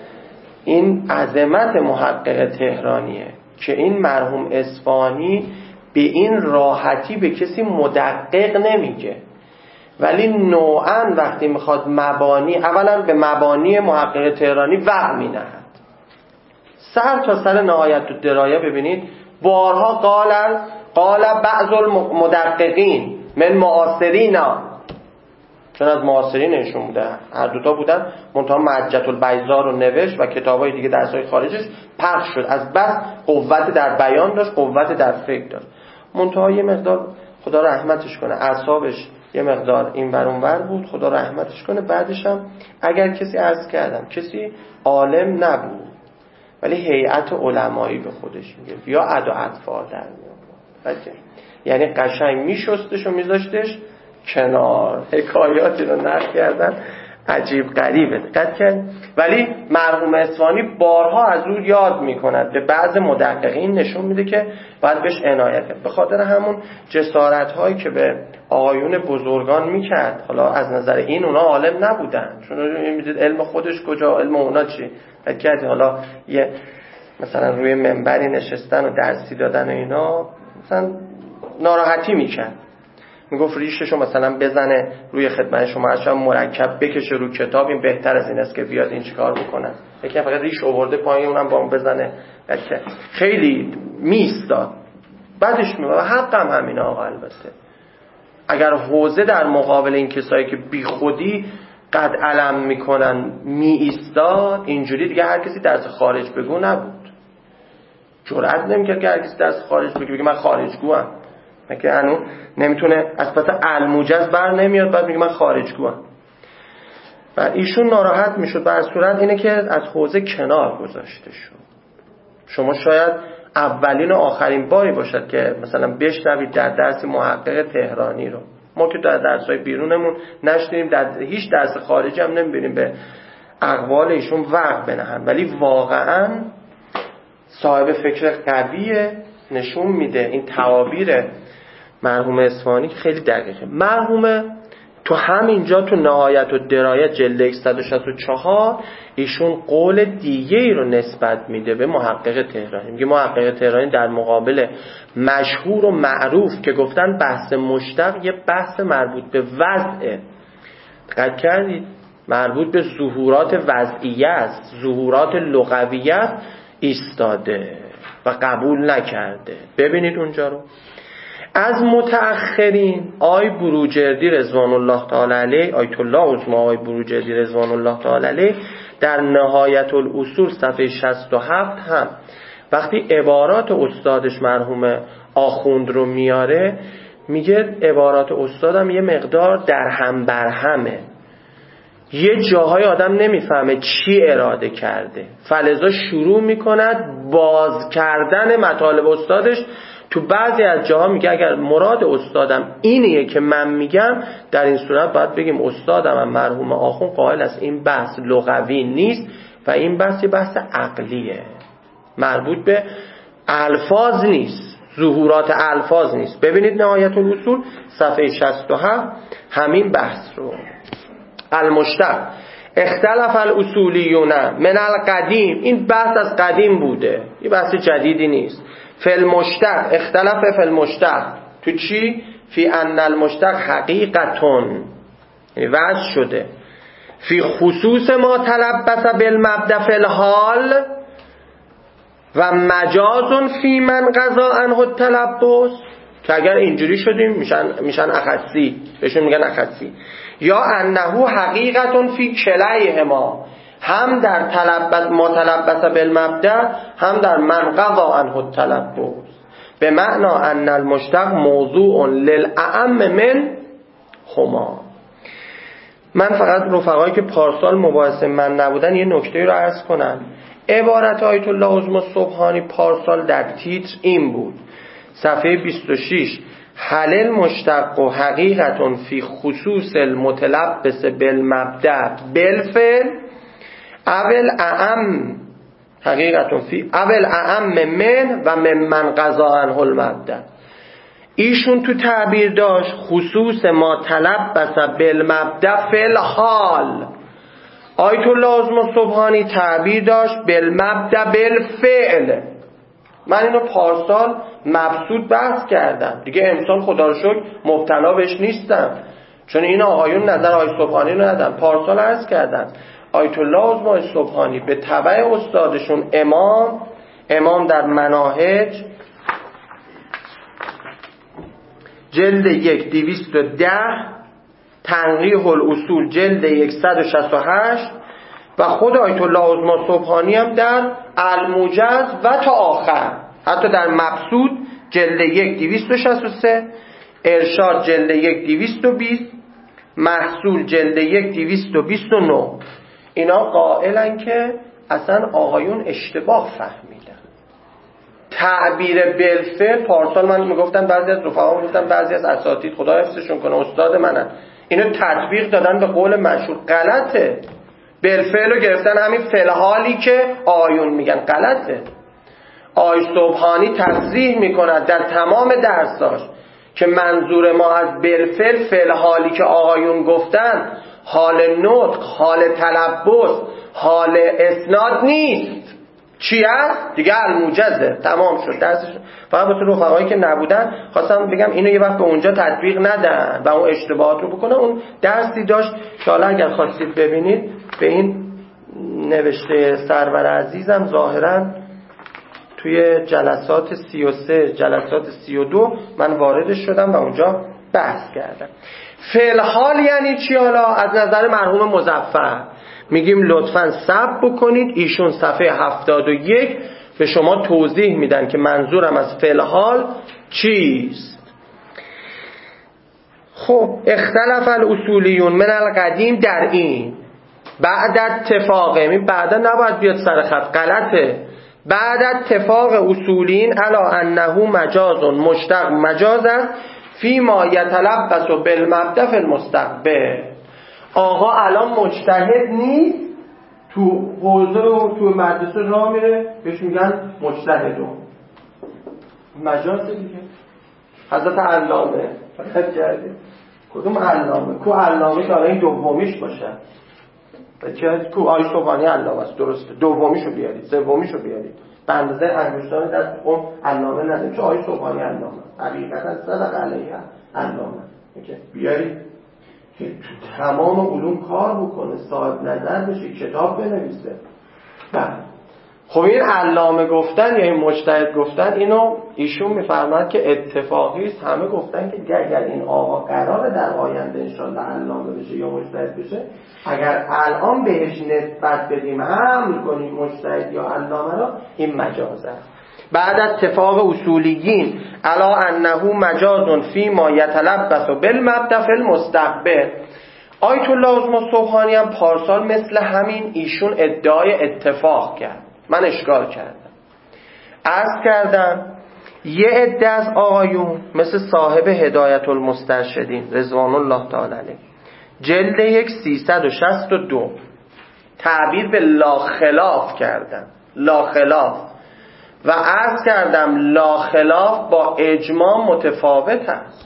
C: این عظمت محقق تهرانیه که این مرحوم اصفهانی به این راحتی به کسی مدقق نمیگه، ولی نوعاً وقتی میخواد مبانی، اولا به مبانی محقق تهرانی وقع مینهد. سر تا سر نهایت الدرایه ببینید بارها قال قال بعض المدققین من معاصرینا، چون از معاصرین ایشون بوده، هر دوتا بودن، منتها مجت البیضا رو نوشت و کتابای دیگه درسای خارجش پخش شد، از بس قوت در بیان داشت، قوت در فکر داشت. منتها یه مقدار خدا رحمتش کنه اعصابش یه مقدار این ور اون ور بود، خدا رحمتش کنه. بعدش هم اگر کسی عرض کردم کسی عالم نبود ولی هیئت علمایی به خودش میگه یا عد و اطفال در میاد، یعنی قشنگ میشستش و میذاشتش کنار، حکایاتی رو نقل کردن عجیب غریبه دقت کن. ولی مرحوم اصفهانی بارها از او یاد میکند، به بعض مدققین نشون میده که باید بهش عنایت کرد. به خاطر همون جسارت هایی که به آقایون بزرگان میکرد، حالا از نظر این اونا عالم نبودن، چون میدید علم خودش کجا، علم اونا چی کردی. حالا یه مثلا روی منبری نشستن و درسی دادن و اینا مثلا ناراحتی میکرد، میگفت ریششو مثلا بزنه روی خدمت شما اصلا مرکب بکشه رو کتاب، این بهتر از این است که بیاد این چیکار بکنن. یکی فقط ریش آورده پایین اونم با اون بزنه، خیلی میستاد. بعدش میگه حقم همینه آقا. البته اگر حوزه در مقابل این کسایی که بی خودی قد علم میکنن می ایستاد، اینجوری دیگه هر کسی درس خارج بگو نبود، جرئت نمیکرد که هر کسی درس خارج بگه بگه من خارجگوام، که هنو نمیتونه از پس الموجز بر نمیاد بعد میگه من خارجگوام. و ایشون ناراحت میشد. بر صورت اینه که از حوزه کنار گذاشته شد. شما شاید اولین و آخرین باری باشد که مثلا بشنوید در درس محقق تهرانی رو. ما که در درس‌های بیرونمون نشنیدیم، در هیچ درس خارجی هم نمیبینیم به اقوال ایشون وقع بنهن، ولی واقعا صاحب فکر قویه نشون میده این تعابیر مرحوم اصفهانی خیلی دقیقه. مرحوم تو همینجا تو نهایت و درایت جلد صد و شصت و چهار ایشون قول دیگه ای رو نسبت میده به محقق تهرانی. میگه محقق تهرانی در مقابل مشهور و معروف که گفتن بحث مشتق یه بحث مربوط به وضعه، دقت کردید؟ مربوط به ظهورات وضعیه است، ظهورات لغویه است، ایستاده و قبول نکرده. ببینید اونجا رو. از متأخرین آی بروجردی رضوان الله تعالی علیه، آیت الله عظما آی بروجردی رضوان الله تعالی علیه در نهایت الاصول صفحه شصت و هفت هم وقتی عبارات استادش مرحوم آخوند رو میاره میگه عبارات استادم یه مقدار در هم بر همه، یه جاهای آدم نمیفهمه چی اراده کرده، فلذا شروع میکند باز کردن مطالب استادش. تو بعضی از جاها میگه اگر مراد استادم اینیه که من میگم، در این صورت باید بگیم استادم هم مرحوم آخوند قائل است این بحث لغوی نیست و این بحث بحث عقلیه، مربوط به الفاظ نیست، ظهورات الفاظ نیست. ببینید نهایت الاصول صفحه شصت و هفت همین بحث رو. المشتق اختلاف الاصولیون من القدیم، این بحث از قدیم بوده، یه بحث جدیدی نیست. فی المشتق اختلاف فی المشتق تو چی؟ فی ان المشتق حقیقتون، یعنی وضع شده. فی خصوص ما تلبس بالمبدا فی الحال و مجاز فی من قضا عنه التلبس، که اگر اینجوری شدیم میشن میشن اخصی، بهشون میگن اخصی. یا انه حقیقتون فی کلیهما، هم در تلبس ما تلبس بالمبدا هم در من قضا عنه التلبس، به معنا ان المشتق موضوع للاعم من هما. من فقط رفقایی که پارسال مباحثه من نبودن یه نکته رو عرض کنم. عبارت آیت الله عظما سبحانی پارسال در تیتر این بود، صفحه بیست و شش: هل المشتق و حقیقتون فی خصوص المتلبس بالمبدا بالفعل اول اعم حقیقتون فی اول اعم من و من من قضا عنه المبدا. ایشون تو تعبیر داشت خصوص ما تلبس بالمبدا فی الحال، آیت الله عظما سبحانی تعبیر داشت بالمبدا بالفعل. من اینو پارسال مبسوط بحث کردم دیگه، امسال خدا رو شکر مبتلا بهش نیستم، چون این آقایون نظر آیت سبحانی رو ندن. پارسال عرض کردم آیت الله عظما سبحانی به تبع استادشون امام امام در مناهج جلد یک دویست و ده، تنقیح الاصول جلد صد و شصت و هشت و خود آیت الله عظما سبحانی هم در الموجز و تا آخر، حتی در مبسوط جلد یک دویست و شصت و سه، ارشاد جلد یک دویست و بیست، محصول جلد یک دویست و بیست و نه، اینا قائلن که اصلا آقایون اشتباه فهمیدن. تعبیر بالفعل پارسال من میگفتم، بعضی از رفقا میگفتن، بعضی از اساتید خدا حفظشون کنه استاد منن، اینو تطبیق دادن به قول مشهور، غلطه. بالفعل رو گرفتن همین فعل که آیون میگن، غلطه. آی سبحانی تصریح میکند در تمام درساش که منظور ما از بالفعل فعل حالی که آیون گفتن حال نطق، حال تلبس، حال اسناد نیست. چی هست؟ دیگه الموجزه، تمام شد درسش. فقط با تو رفقایی که نبودن خواستم بگم اینو یه وقت به اونجا تطبیق ندن و اون اشتباهات رو بکنن. اون درسی داشت که حالا اگر خواستید ببینید به این نوشته سرور عزیزم ظاهراً توی جلسات سی و سه جلسات سی و دو من واردش شدم و اونجا بحث کردم. فعل حال یعنی چی؟ حالا از نظر مرحوم مظفر میگیم لطفاً صبر بکنید، ایشون صفحه هفتاد و یک به شما توضیح میدن که منظورم از فعل حال چیست. خب اختلاف الاصولیون من القدیم در این بعد اتفاقه، این بعدا نباید بیاد سر خط، غلطه. بعد اتفاق اصولین علا انه مجاز مشتق مجاز است فی ما یتلبس بالمبدا فی المستقبل. آقا الان مجتهد نیست، تو حوزه و تو مدرسه راه میره بهش میگن مجتهدون، مجاز دیگه. حضرت علامه فقط کرده کدوم علامه؟ کو علامه که این دومیش باشه، بچه کو آیه سبحانی علامه است، درسته، دومیشو بیارید، سومیشو بیارید، به اندازه انگشتان دست اون علامه نداریم، چون آیه سبحانی علامه حقیقتا صدق علیه علامه که بیارید که تو تمام علوم کار بکنه، صاحب نظر بشه، کتاب بنویسه. بله خب این علامه گفتن یا این مجتهد گفتن، اینو ایشون میفرماد که اتفاقی است. همه گفتن که اگر این آقا قراره در آینده انشالله علامه بشه یا مجتهد بشه، اگر الان بهش نسبت بدیم حمل کنیم مجتهد یا علامه را، این مجاز است. بعد اتفاق اصولیین الا انه مجاز فی ما یتلبس بالمبدا فی المستقبل. آیت الله عظمی سبحانی هم پارسال مثل همین ایشون ادعای اتفاق کرد، من اشکال کردم. عرض کردم یه عده از آقایون مثل صاحب هدایت المسترشدین رضوان الله تعالی علیه جلد یک سیصد و شصت و دو تعبیر به لا خلاف کردن، لا خلاف، و عرض کردم لا خلاف با اجماع متفاوت است.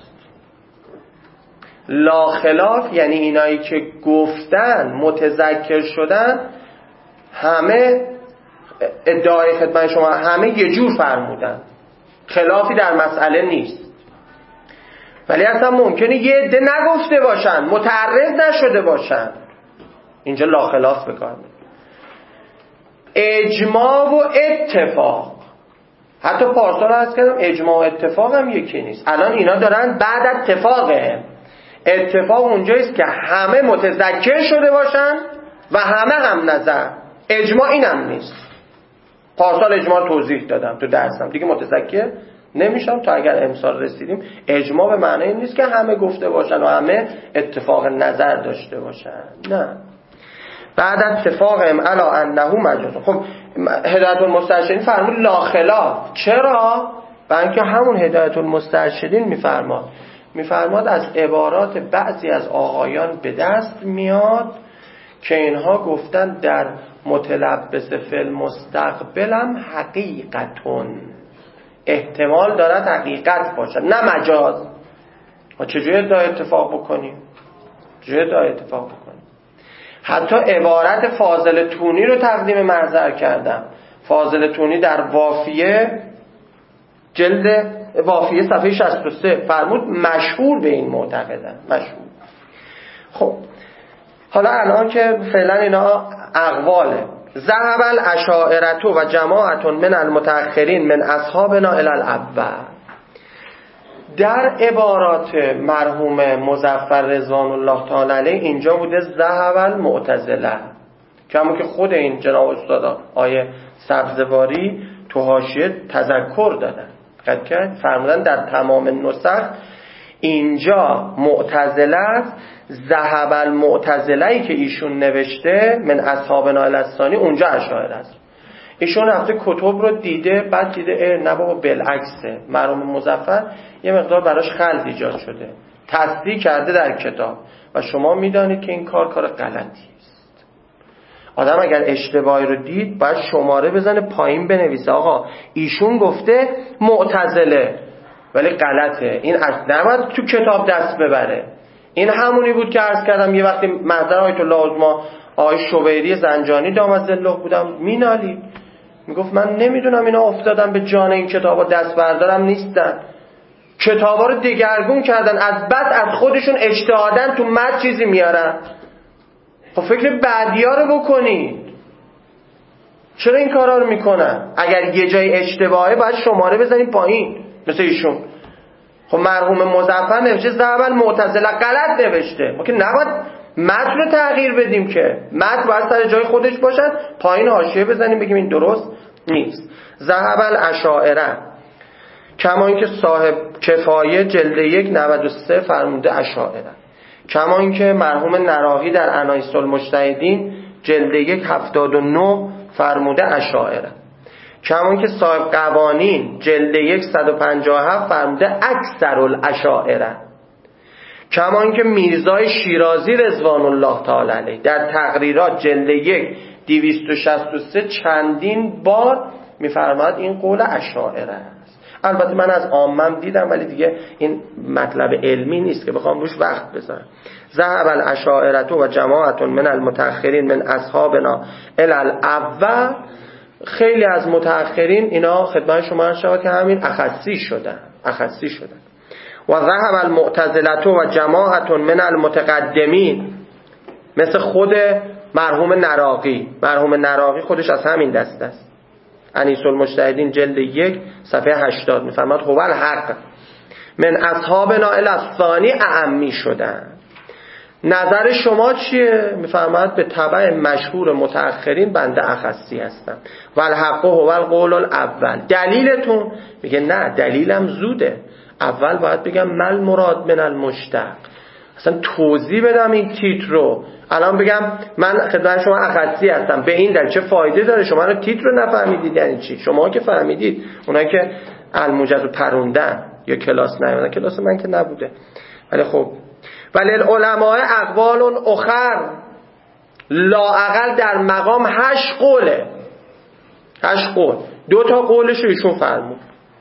C: لا خلاف یعنی اینایی که گفتن متذکر شدن همه ادعای خدمت شما همه یه جور فرمودن، خلافی در مسئله نیست. ولی اصلا ممکنه یه عده نگفته باشن، متعرض نشده باشن، اینجا لا خلاف بکن. اجماع و اتفاق، حتی پارسال هست کردم اجماع و اتفاق هم یکی نیست. الان اینا دارن بعد اتفاقه. اتفاق اونجاییست که همه متذکر شده باشن و همه هم نظر. اجماع اینم نیست. پارسال اجماع توضیح دادم تو درسم، دیگه متذکر نمیشم تا اگر امسال رسیدیم. اجماع به معنی این نیست که همه گفته باشن و همه اتفاق نظر داشته باشن، نه. بعد اتفاقم الا انه مجاز. خب هدایت المسترشدین فرمود لا خلاف. چرا؟ برای اینکه همون هدایت المسترشدین میفرماد میفرماد از عبارات بعضی از آقایان به دست میاد که اینها گفتن در متلبس فی المستقبلم حقیقتون، احتمال دارد حقیقت باشد نه مجاز. ما چجوری ادعای اتفاق بکنیم؟ چجوری ادعای اتفاق بکنیم؟ حتی عبارت فاضل تونی رو تقدیم محضر کردم. فاضل تونی در وافیه جلد وافیه صفحه شصت و سه فرمود مشهور به این معتقدن، مشهور. خب حالا الان که فعلا اینا اقواله. ذهب الاشاعره و جماعت من المتأخرین من اصحابنا الی الاول. در عبارات مرحوم مظفر رضوان الله تعالی علیه اینجا بوده ذهب المعتزله، که همون که خود این جناب استاد آیه سبزواری تو حاشیه تذکر دادن. دقت کرد فرمودن در تمام نسخ اینجا معتزله است. ذهب المعتزله که ایشون نوشته من اصحابنا الاسانی اونجا اشاعره است. ایشون رفته کتب رو دیده، بعد دیده نه بابا بالعکسه، مرحوم مظفر یه مقدار براش خلط ایجاد شده، تصدیق کرده در کتاب و شما میدانید که این کار کار غلطی است. آدم اگر اشتباهی رو دید باید شماره بزنه پایین بنویسه آقا ایشون گفته معتزله ولی غلطه، این نباید تو کتاب دست ببره. این همونی بود که عرض کردم یه وقتی محضر آیت الله عظمی آقای شبیری زنجانی دامت الله بودم مینالی، میگفت من نمیدونم اینا افتادن به جان این کتابا دست بردارم نیستن، کتابا رو دگرگون کردن، از بعد از خودشون اجتهادن تو مد چیزی میارن. خب فکر بعدیا رو بکنید، چرا این کارا رو میکنن؟ اگر یه جای اشتباهه باید شماره بزنید پایین مثل ایشون. خب مرحوم مظفر نوشته ذهب المعتزله، غلط نوشته. ما که نباید متن رو تغییر بدیم که، متن باید سر جای خودش باشد، پایین حاشیه بزنیم بگیم این درست نیست. ذهب الاشاعره، کما اینکه صاحب کفایه جلد یک نود و سه فرموده اشاعره، کما اینکه مرحوم نراقی در انایس المجتهدین جلد یک هفتاد و نه فرموده اشاعره، کما اینکه صاحب قوانین جلد یک صد و پنجاه و هفت فرموده اکثر الاشاعره، کما اینکه میرزای شیرازی رضوان الله تعالی علیه در تقریرات جلد یک دویست و شصت و سه چندین بار میفرماد این قول اشاعره است. البته من از عامم دیدم ولی دیگه این مطلب علمی نیست که بخوام روش وقت بذارم. ذهب الاشاعره و جماعت من المتأخرین من اصحابنا الی الاول. خیلی از متأخرین اینا خدمت شما عرض شود که همین اخصی شدن اخصی شدن و ذهب المعتزله و جماعت من المتقدمین مثل خود مرحوم نراقی. مرحوم نراقی خودش از همین دست است. انیس المجتهدین جلد یک صفحه هشتاد میفرماد هو الحق من اصحابنا الی الثانی اعمی شدن. نظر شما چیه؟ میفرماد به تبع مشهور متأخرین بنده اخصی هستم. و الحق هو القول الاول. دلیلتون؟ میگه نه دلیلم زوده، اول باید بگم مل مراد من المشتق، اصلا توضیح بدم این تیتر رو. الان بگم من خدمت شما اخصی هستم به این دلیل، چه فایده داره؟ شما رو تیتر رو نفهمیدید یعنی چی؟ شما که فهمیدید، اونایی که الموجز رو پروندن یا کلاس نیومدن، کلاس من که نبوده ولی خب. ولی العلماء اقوال اخر، لااقل در مقام هشت قوله، هشت قول، دو تا قولش رو ایشون فرمود،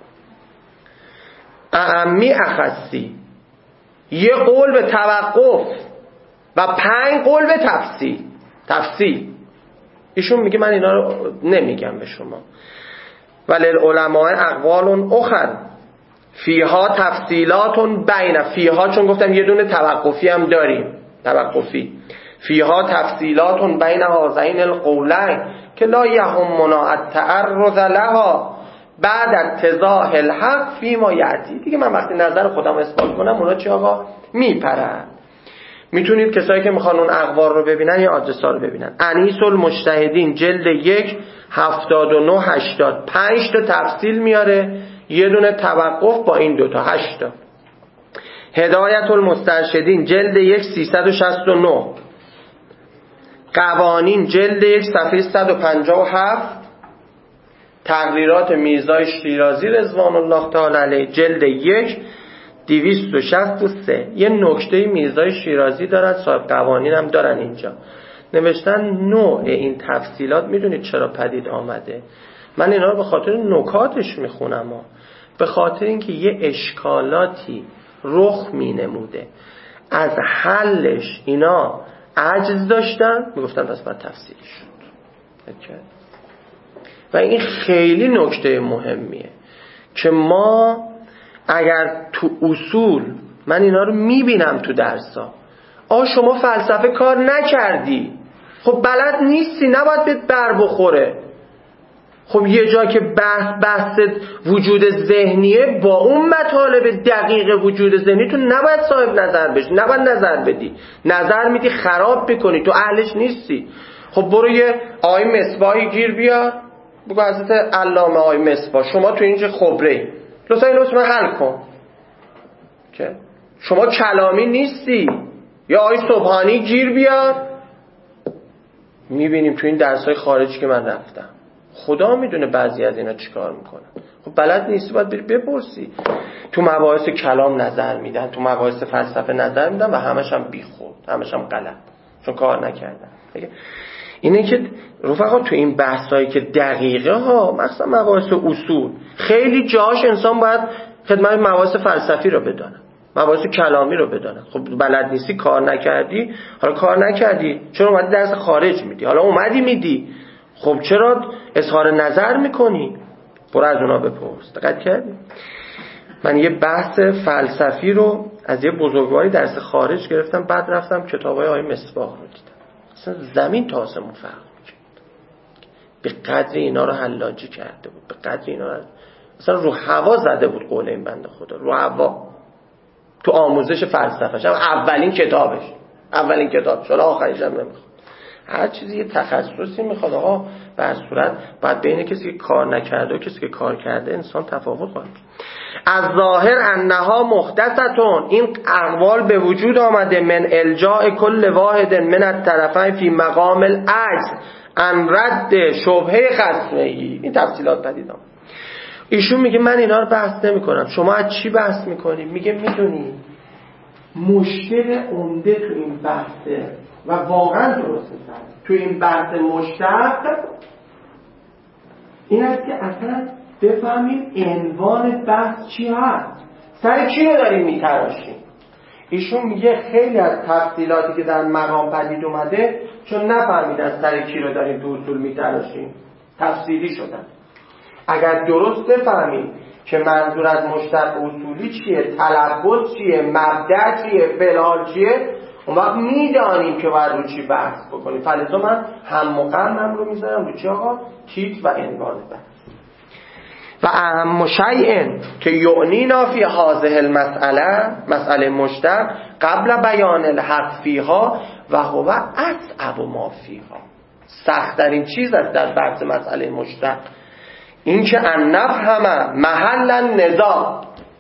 C: اعمی اخصی، یه قول به توقف و پنج قول به تفصیل. تفصیل ایشون میگه من اینا رو نمیگم به شما. ولی العلماء اقوال اخر فیها تفصیلات بین، فیها چون گفتم یه دونه توقفی هم داریم، توقفی، فیها تفصیلات بین هذین القولین که لا یهمنا التعرض لها بعد اتضاح الحق فیما یأتی. دیگه من وقتی نظر خودم اثبات کنم اونا چی آقا میپرن. میتونید کسایی که میخوان اون اقوال رو ببینن یا آدرس‌ها رو ببینن. انیس المجتهدین جلد یک هفتاد و نه هشتاد، پنج تا تفصیل میاره، یه دونه توقف با این دوتا، هشتا. هدایت المسترشدین جلد یک سیصد و شصت و نه، قوانین جلد یک صفحه صد و پنجاه و هفت، تقریرات میرزای شیرازی رضوان الله تعالی علیه جلد یک دویست و شصت و سه. یه نکته میرزای شیرازی دارن، صاحب قوانین هم دارن اینجا نوشتن نوع این تفصیلات میدونید چرا پدید آمده؟ من اینا رو به خاطر نکاتش میخونم ها. به خاطر اینکه یه اشکالاتی رخ مینموده، از حلش اینا عجز داشتن، میگفتن پس باید تفصیلی شد. و این خیلی نکته مهمیه که ما اگر تو اصول، من اینا رو میبینم تو درسا، آ شما فلسفه کار نکردی، خب بلد نیستی، نباید بهت بر بخوره. خب یه جا که بحث بحث وجود ذهنیه، با اون مطالب دقیق وجود ذهنی تو نباید صاحب نظر بشی، نباید نظر بدی، نظر میدی خراب بکنی، تو اهلش نیستی. خب برو یه آقای مصباحی گیر بیار، بگو حضرت علامه آقای مصباح شما تو اینجا خبره، لطفا اینو من حل کن. که شما کلامی نیستی. یا آقای سبحانی گیر بیار. میبینیم تو این درسای خارجی که من رفتم، خدا میدونه بعضی از اینا چیکار میکنن. خب بلد نیستی، باید بری بپرسی. تو مباحث کلام نظر میدن، تو مباحث فلسفه نظر میدن و همش هم بیخود، همش هم غلط، چون کار نکردن. اینه که رفقا تو این بحثایی که دقیقه ها، مثلا مباحث اصول، خیلی جاش انسان باید خدمت مباحث فلسفی رو بدانه، مباحث کلامی رو بدانه. خب بلد نیستی، کار نکردی، حالا کار نکردی چرا اومدی درس خارج میدی؟ حالا اومدی میدی، خب چرا اظهار نظر میکنی؟ برو از اونا بپرس. دقت کردی؟ من یه بحث فلسفی رو از یه بزرگواری درس خارج گرفتم، بعد رفتم کتابای آقای مصباح رو دیدم، اصلا زمین تا آسمون فرق می‌کنه. به قدر اینا رو حلاجی کرده بود، به قدر اینا رو اصلا رو هوا زده بود قول این بنده خدا، رو هوا. تو آموزش فلسفه‌ش هم اولین کتابش، اولین کتابش، حالا آخریش هم نمیخواد. هر چیزی یه تخصصی میخواد آقا. به هر صورت باید بین کسی که کار نکرده و کسی که کار کرده انسان تفاوت کنه. از ظاهر انها محدثتون، این اقوال به وجود آمده من الجاء کل واحد من الطرفین فی مقام العجز ان رد شبهه خصمه‌ای. این تفصیلات پدید آمده. ایشون میگه من اینا رو بحث نمی کنم. شما از چی بحث میکنی؟ میگه میدونی مشکل عمده تو این بحثه و واقعا درست می‌فهمید تو این بحث مشتق این است که اصلا بفهمیم عنوان بحث چی هست، سر کی رو داریم میتراشیم. ایشون میگه خیلی از تفصیلاتی که در مقام پدید اومده چون نفهمیدن سر کی رو داریم تو اصول میتراشیم تفصیلی شدن. اگر درست بفهمیم که منظور از مشتق اصولی چیه، تلبس چیه، مبدأ چیه، فعل چیه، اون وقت میدانیم که باید رو چی بحث بکنیم. فلزا من هم مقامم رو میذارم رو چی آقا؟ تیتر و عنوان بحث. و اهم شیء که یعنینا فی هذه المسئله، مسئله مشتق، قبل بیان الحق فیها و هو اصعب ما فیها، سخت‌ترین چیز است در بحث مسئله مشتق این که ان نفهم محل النزاع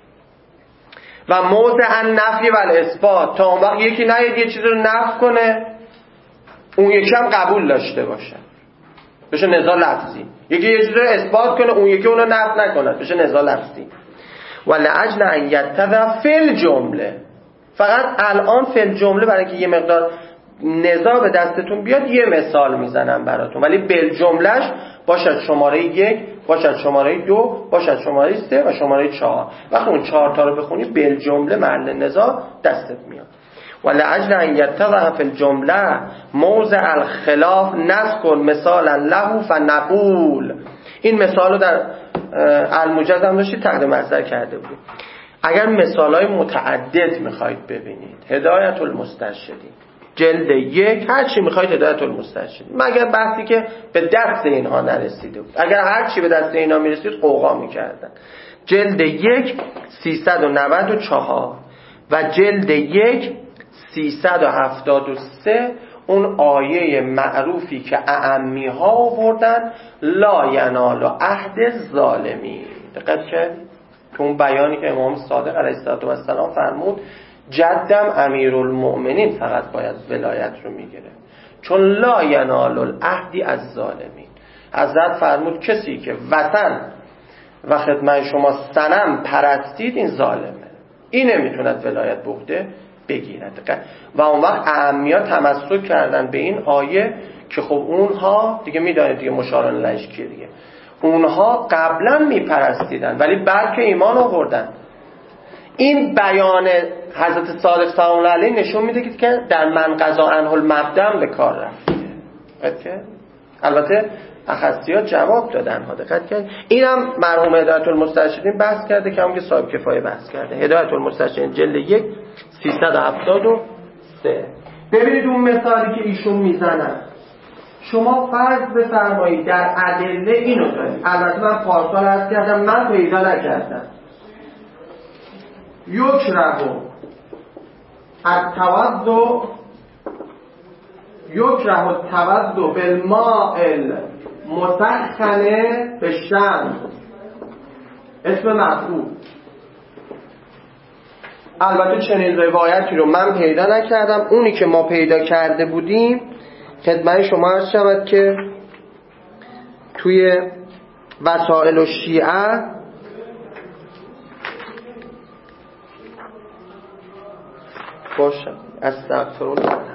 C: و موضع النفی و الاثبات. تا اون وقت یکی نیاد یه چیز رو نفی کنه اون یکی هم قبول داشته باشه، بشه نزاع لفظی. یکی یه چیز رو اثبات کنه اون یکی اونو نفی نکنه، بشه نزاع لفظی. ولأجل ان یتضح فی الجمله، فقط الان فی الجمله برای اینکه یه مقدار نزاع به دستتون بیاد یه مثال میزنم براتون، ولی بالجملهش باشد شماره یک، باشد شماره دو، باشد شماره سه و شماره چهار. وقتی اون چهار تا رو بخونی بالجمله محل نزاع دستت میاد. ولأجل ان یتضح فی الجمله موضع الخلاف نذکر مثالا له فنقول. این مثال رو در الموجز هم داشتید تقدیم مصدر کرده بودیم. اگر مثالای متعدد میخواید ببینید، هدایت المسترشدین جلد یک، هر چی میخواید هدایت المسترشدین، مگر بحثی که به دست اینها نرسیده بود. اگر هر چی به دست اینها میرسید قوقا میکردن. جلد یک سیصد و نود و چهار و جلد یک سیصد و هفتاد و سه، اون آیه معروفی که اعمی ها آوردن لا ینال عهد الظالمین. دقت کردید که اون بیانی که امام صادق علیه السلام فرمود جدم امیرالمؤمنین فقط باید ولایت رو میگیره چون لا ینال العهد الظالمین. حضرت فرمود کسی که وطن و خدمت شما صنم پرستید این ظالمه، این نمیتوند ولایت به عهده بگیرد. و اون وقت اعمیا تمسک کردن به این آیه که خب اونها دیگه میدانید دیگه مشارن لش کیه دیگه، اونها قبلا میپرستیدن ولی بعد که ایمان آوردن. این بیان حضرت صادق سلام الله علیه نشون میده که در من قضا عنه المبدأ به کار رفته. البته اخصی‌ها جواب دادن ها، دقت کنید. اینم مرحوم هدایت المسترشدین بحث کرده که همون که صاحب کفایه بحث کرده. هدایت المسترشدین جلد یک سیصد و هفتاد و سه. ببینید اون مثالی که ایشون میزنن، شما فرض بفرمایید در ادله اینو دارید. البته من پارسال عرض کردم من پیدا نکردم. یکره التوضؤ یکره التوضؤ بالماء المسخن بالشمس، اسم مفعول. البته چنین روایتی رو من پیدا نکردم. اونی که ما پیدا کرده بودیم خدمت شما عرض شود که توی وسائل الشیعه باشه. استغفرالله.